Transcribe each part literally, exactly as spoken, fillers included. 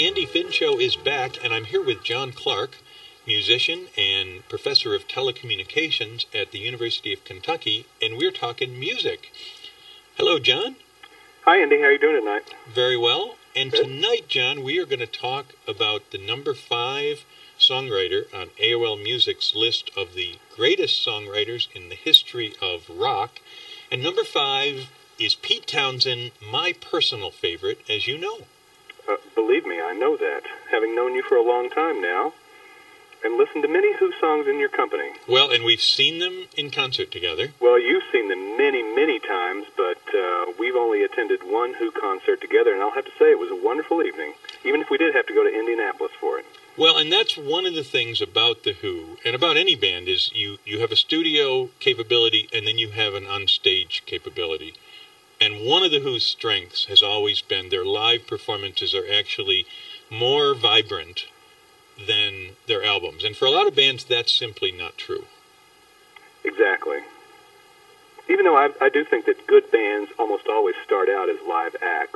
Andy Finn Show is back, and I'm here with John Clark, musician and professor of telecommunications at the University of Kentucky, and we're talking music. Hello, John. Hi, Andy. How are you doing tonight? Very well. And Good. Tonight, John, we are going to talk about the number five songwriter on A O L Music's list of the greatest songwriters in the history of rock. And number five is Pete Townshend, my personal favorite, as you know. Uh, believe me, I know that, having known you for a long time now, and listened to many Who songs in your company. Well, and we've seen them in concert together. Well, you've seen them many, many times, but uh, we've only attended one Who concert together, and I'll have to say it was a wonderful evening, even if we did have to go to Indianapolis for it. Well, and that's one of the things about The Who, and about any band, is you, you have a studio capability, and then you have an onstage capability. And one of The Who's strengths has always been their live performances are actually more vibrant than their albums. And for a lot of bands, that's simply not true. Exactly. Even though I, I do think that good bands almost always start out as live acts,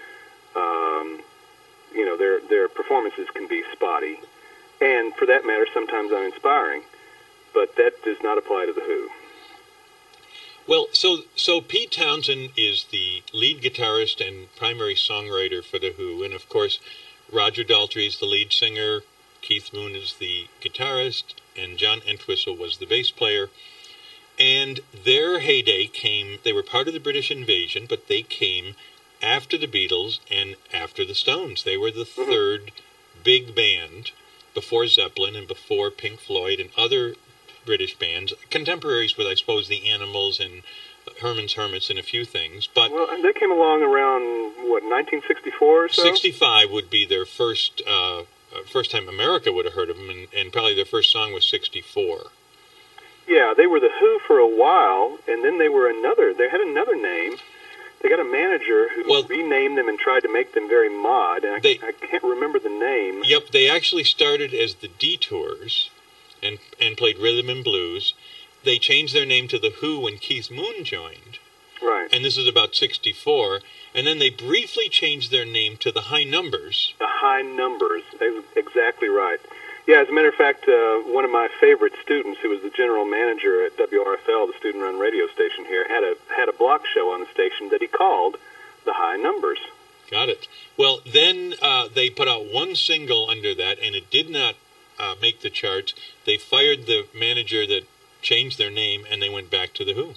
um, you know, their their performances can be spotty. And for that matter, sometimes uninspiring. But that does not apply to The Who. Well, so so Pete Townshend is the lead guitarist and primary songwriter for The Who, and of course, Roger Daltrey is the lead singer, Keith Moon is the guitarist, and John Entwistle was the bass player. And their heyday came, they were part of the British invasion, but they came after the Beatles and after the Stones. They were the Mm-hmm. third big band before Zeppelin and before Pink Floyd and other British bands, contemporaries with, I suppose, the Animals and Herman's Hermits and a few things. But Well, and they came along around, what, nineteen sixty-four or so? sixty-five would be their first uh, first time America would have heard of them, and, and probably their first song was sixty-four. Yeah, they were The Who for a while, and then they were another, they had another name. They got a manager who Well, renamed them and tried to make them very mod, and I, they- I can't remember the name. Yep, they actually started as the Detours and and played rhythm and blues. They changed their name to The Who when Keith Moon joined, Right. and this is about sixty-four, and then they briefly changed their name to The High Numbers. The High Numbers. Ex- Exactly right. Yeah, as a matter of fact, uh, one of my favorite students, who was the general manager at W R F L, the student-run radio station here, had a had a block show on the station that he called The High Numbers. Got it. Well, then uh, they put out one single under that, and it did not uh, make the charts. They fired the manager that changed their name, and they went back to The Who.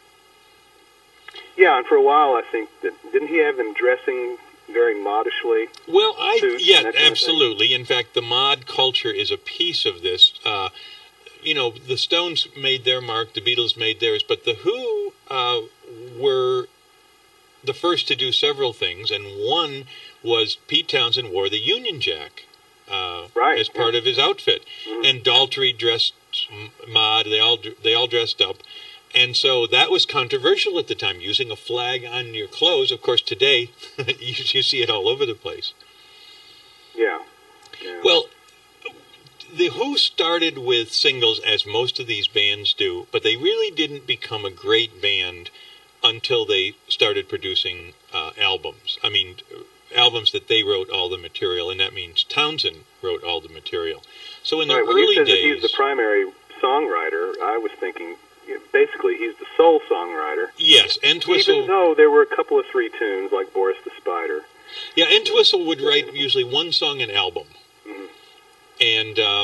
Yeah, and for a while, I think that didn't he have them dressing very modishly? Well, I Suits and yeah, that kind of thing. absolutely. In fact, the mod culture is a piece of this. Uh, you know, the Stones made their mark, the Beatles made theirs, but The Who uh, were the first to do several things, and one was Pete Townshend wore the Union Jack uh, Right, as part yeah. of his outfit, Mhm. and Daltrey dressed m- mod. They all they all dressed up. And so that was controversial at the time, using a flag on your clothes. Of course, today, you, you see it all over the place. Yeah. yeah. Well, The Who started with singles, as most of these bands do, but they really didn't become a great band until they started producing uh, albums. I mean, albums that they wrote all the material, and that means Townshend wrote all the material. So in the right, when you early said that days... he's the primary songwriter, I was thinking, you know, basically he's the sole songwriter. Yes, Entwistle... Even though there were a couple of three tunes, like Boris the Spider. Yeah, Entwistle would write usually one song an album. Mhm. And uh,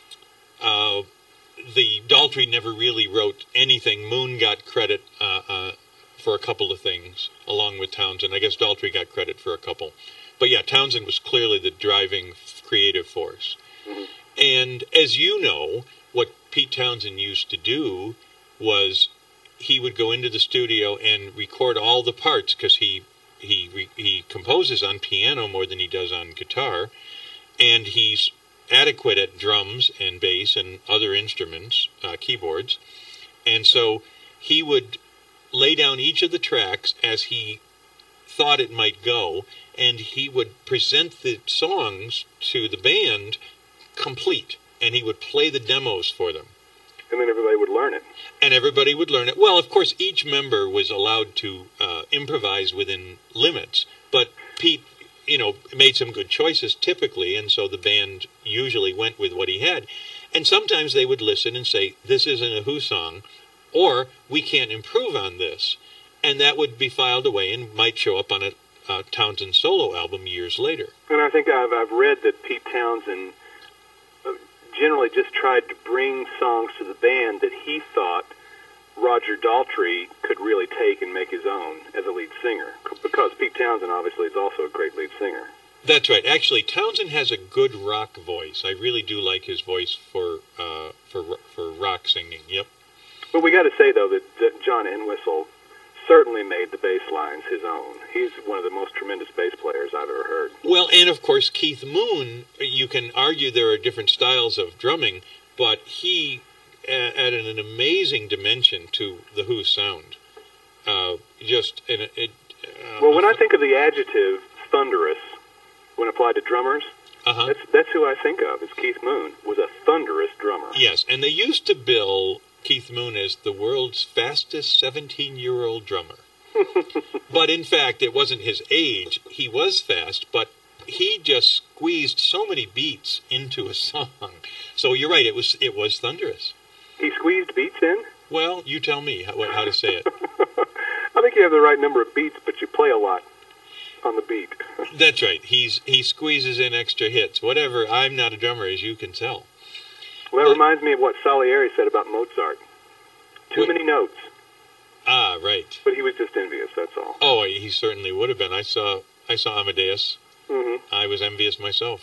uh, the Daltrey never really wrote anything. Moon got credit uh, uh, for a couple of things, along with Townshend. I guess Daltrey got credit for a couple. But yeah, Townshend was clearly the driving creative force. Mhm. And as you know, what Pete Townshend used to do was he would go into the studio and record all the parts, because he he re, he composes on piano more than he does on guitar, and he's adequate at drums and bass and other instruments, uh, keyboards, and so he would lay down each of the tracks as he thought it might go, and he would present the songs to the band complete, and he would play the demos for them. And then everybody would learn it. And everybody would learn it. Well, of course, each member was allowed to uh, improvise within limits, but Pete you know, made some good choices typically, and so the band usually went with what he had. And sometimes they would listen and say, this isn't a Who song, or we can't improve on this. And that would be filed away and might show up on a uh, Townsend solo album years later. And I think I've, I've read that Pete Townsend uh, generally just tried to bring songs to the band that he thought Roger Daltrey could really take and make his own as a lead singer, because Pete Townsend obviously is also a great lead singer. That's right. Actually, Townsend has a good rock voice. I really do like his voice for uh, for for rock singing. Yep. But we got to say though that, that John Entwistle certainly made the bass lines his own. He's one of the most tremendous bass players I've ever heard. Well, and of course Keith Moon. You can argue there are different styles of drumming, but he added an amazing dimension to the Who sound. Uh, just and it. it uh, well, when I think of the adjective thunderous, when applied to drummers, uh-huh. that's that's who I think of. Is Keith Moon was a thunderous drummer. Yes, and they used to bill Keith Moon as the world's fastest seventeen-year-old drummer. But in fact, it wasn't his age. He was fast, but he just squeezed so many beats into a song. So you're right. It was it was thunderous. He squeezed beats in? Well, you tell me how, how to say it. I think you have the right number of beats, but you play a lot on the beat. That's right. He's he squeezes in extra hits. Whatever. I'm not a drummer, as you can tell. Well, that but, reminds me of what Salieri said about Mozart. Too what, many notes. Ah, right. But he was just envious, that's all. Oh, he certainly would have been. I saw I saw Amadeus. Mm-hmm. I was envious myself.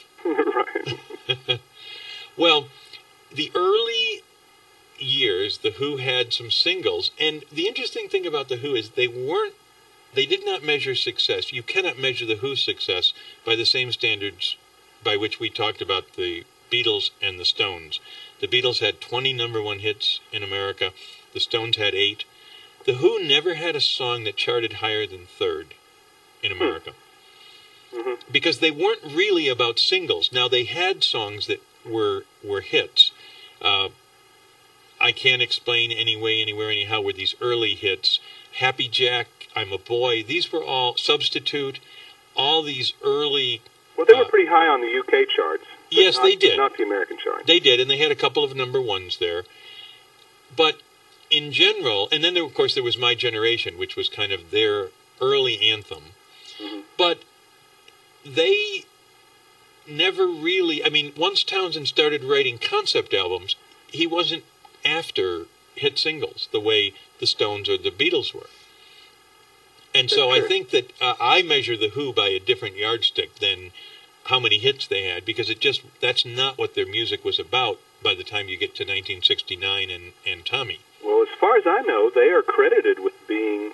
Right. Well, the early years, the Who had some singles, and the interesting thing about the Who is they weren't, they did not measure success. You cannot measure the Who's success by the same standards by which we talked about the Beatles and the Stones. The Beatles had twenty number one hits in America. The Stones had eight. The Who never had a song that charted higher than third in America. Mm-hmm. Because they weren't really about singles. Now, they had songs that were were hits. Uh, I Can't Explain Anyway, Anywhere, Anyhow were these early hits. Happy Jack, I'm a Boy. These were all Substitute. All these early... Well, they were uh, pretty high on the U K charts. Yes, not, they did. Not the American charts. They did, and they had a couple of number ones there. But in general, and then, there, of course, there was My Generation, which was kind of their early anthem. Mm-hmm. But they never really... I mean, once Townsend started writing concept albums, he wasn't after hit singles the way the Stones or the Beatles were. And so I think that uh, I measure the Who by a different yardstick than how many hits they had, because it just that's not what their music was about by the time you get to nineteen sixty-nine and, and Tommy. Well, as far as I know, they are credited with being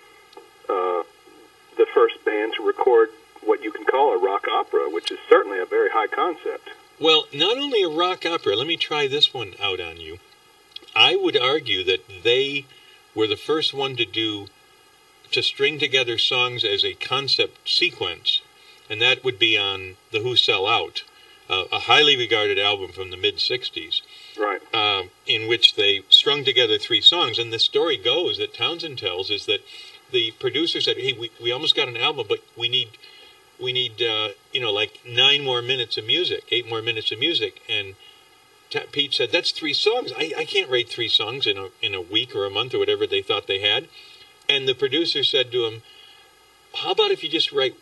uh, the first band to record what you can call a rock opera, which is certainly a very high concept. Well, not only a rock opera, let me try this one out on you. I would argue that they were the first one to do, to string together songs as a concept sequence, and that would be on The Who Sell Out, uh, a highly regarded album from the mid-sixties, right? Uh, in which they strung together three songs. And the story goes, that Townsend tells, is that the producer said, hey, we, we almost got an album, but we need... We need, uh, you know, like nine more minutes of music, eight more minutes of music. And T- Pete said, that's three songs. I, I can't write three songs in a in a week or a month or whatever they thought they had. And the producer said to him, how about if you just write,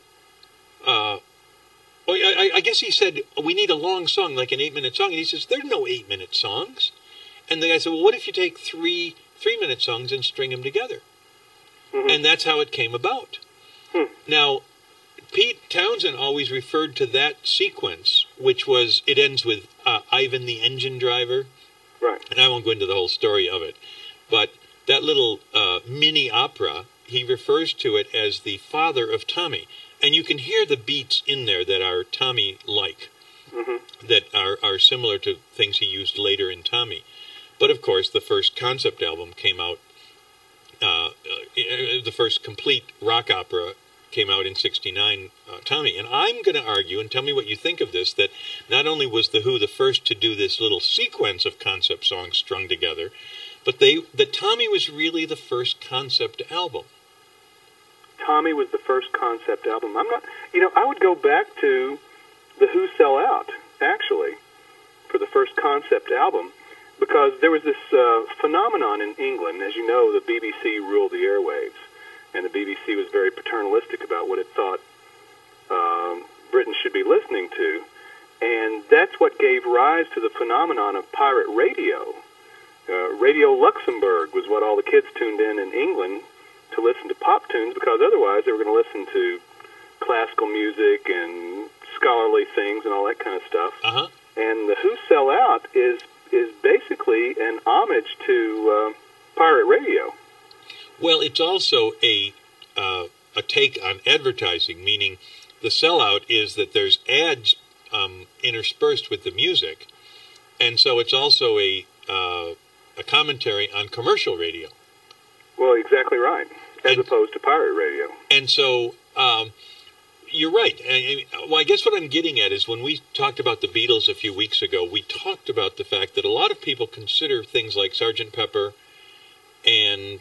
uh, well, I, I guess he said, we need a long song, like an eight-minute song. And he says, there are no eight-minute songs. And the guy said, well, what if you take three three-minute songs and string them together? Mm-hmm. And that's how it came about. Hmm. Now, Pete Townsend always referred to that sequence, which was, it ends with uh, Ivan the Engine Driver. Right. And I won't go into the whole story of it. But that little uh, mini opera, he refers to it as the father of Tommy. And you can hear the beats in there that are Tommy-like, mm-hmm. that are, are similar to things he used later in Tommy. But, of course, the first concept album came out, uh, uh, the first complete rock opera came out in sixty-nine, uh, Tommy. And I'm going to argue, and tell me what you think of this, that not only was The Who the first to do this little sequence of concept songs strung together, but they that Tommy was really the first concept album. Tommy was the first concept album. I'm not, you know, I would go back to the Who Sell Out, actually, for the first concept album, because there was this uh, phenomenon in England. As you know, the B B C ruled the airwaves, and the B B C was very paternalistic about what it thought um, Britain should be listening to, and that's what gave rise to the phenomenon of pirate radio. Uh, Radio Luxembourg was what all the kids tuned in in England to listen to pop tunes, because otherwise they were going to listen to classical music and scholarly things and all that kind of stuff. Uh-huh. And the Who Sell Out is is basically an homage to uh, pirate radio. Well, it's also a uh, a take on advertising, meaning the sellout is that there's ads um, interspersed with the music, and so it's also a uh, a commentary on commercial radio. Well, exactly right, as and, opposed to pirate radio. And so um, you're right. I, I, well, I guess what I'm getting at is when we talked about the Beatles a few weeks ago, we talked about the fact that a lot of people consider things like Sergeant Pepper and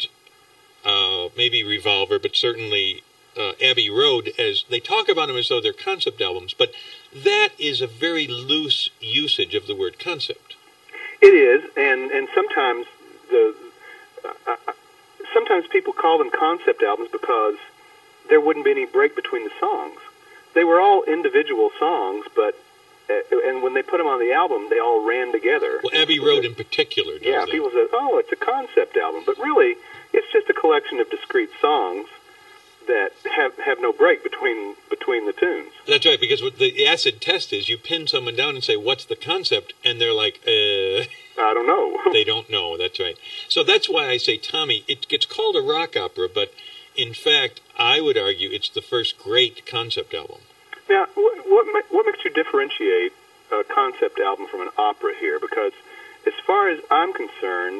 uh, maybe Revolver, but certainly uh, Abbey Road, as they talk about them as though they're concept albums. But that is a very loose usage of the word concept. It is, and, and sometimes the uh, uh, sometimes people call them concept albums because there wouldn't be any break between the songs. They were all individual songs, but uh, and when they put them on the album, they all ran together. Well, Abbey Road in particular does Yeah, that. people say, oh, it's a concept album, but really, it's just a collection of discrete songs that have have no break between between the tunes. That's right, because what the acid test is, you pin someone down and say, what's the concept? And they're like, uh... I don't know. They don't know, that's right. So that's why I say, Tommy, it gets called a rock opera, but in fact, I would argue it's the first great concept album. Now, what, what, what makes you differentiate a concept album from an opera here? Because as far as I'm concerned,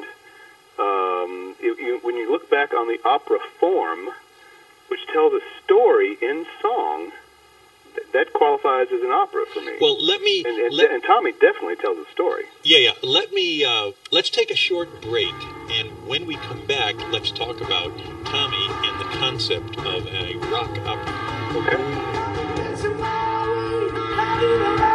um, you, you, when you look back on the opera form, which tells a story in song, th- that qualifies as an opera for me. Well, let me... And, and, let, and Tommy definitely tells a story. Yeah, yeah. Let me... Uh, let's take a short break, and when we come back, let's talk about Tommy and the concept of a rock opera. Okay.